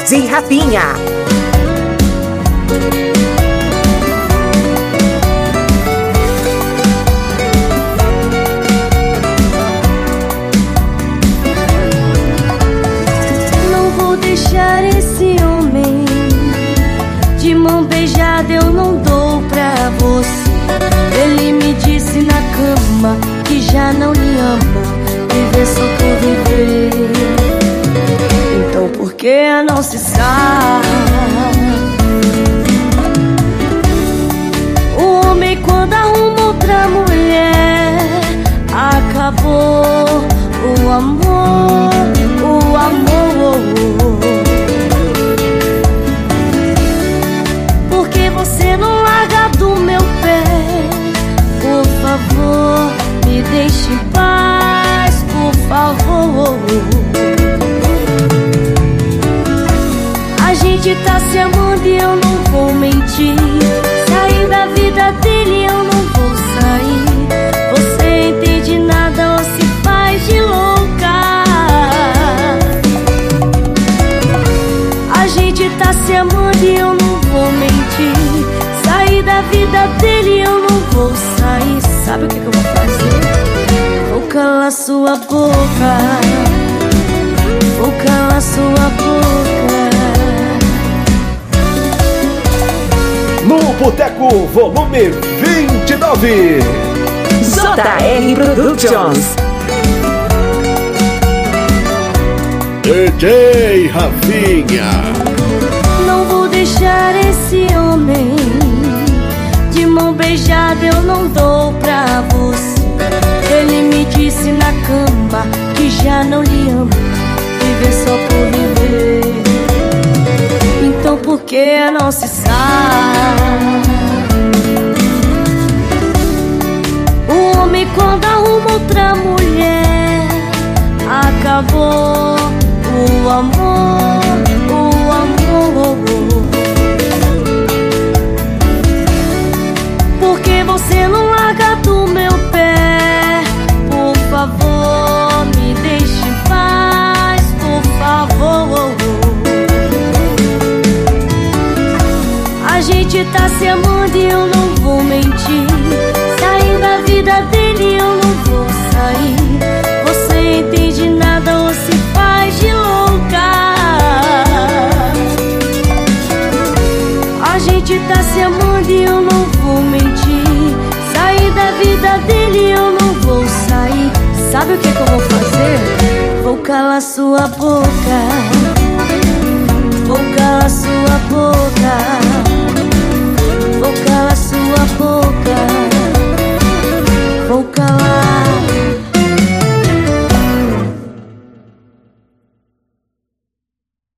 DJ Rafinha. Não vou deixar esse homem de mão beijada, eu não dou pra você. Ele me disse na cama que já não lhe ama, viver só por viver. Então por que não se sabe? O homem quando arruma outra mulher, acabou o amor, o amor. Porque você não larga do meu pé? Por favor, me deixe em paz, por favor. A gente tá se amando e eu não vou mentir. Sair da vida dele eu não vou sair. Você entende nada ou se faz de louca. A gente tá se amando e eu não vou mentir. Sair da vida dele eu não vou sair. Sabe o que eu vou fazer? Vou calar sua boca. Vou calar sua boca. No Boteco Volume 29, JR Productions. DJ Rafinha. Não vou deixar esse homem de mão beijada, eu não dou pra você. Ele me disse na cama que já não lhe ama, viver só por viver. Então por que não se sabe? O homem quando arruma outra mulher, acabou o amor, o amor. Porque você não larga do meu pé? Por favor, me deixe em paz, por favor. A gente tá se amando e eu não vou mentir. Sair da vida dele eu não vou sair. Você entende nada ou se faz de louca. A gente tá se amando e eu não vou mentir. Sair da vida dele eu não vou sair. Sabe o que eu vou fazer? Vou calar sua boca.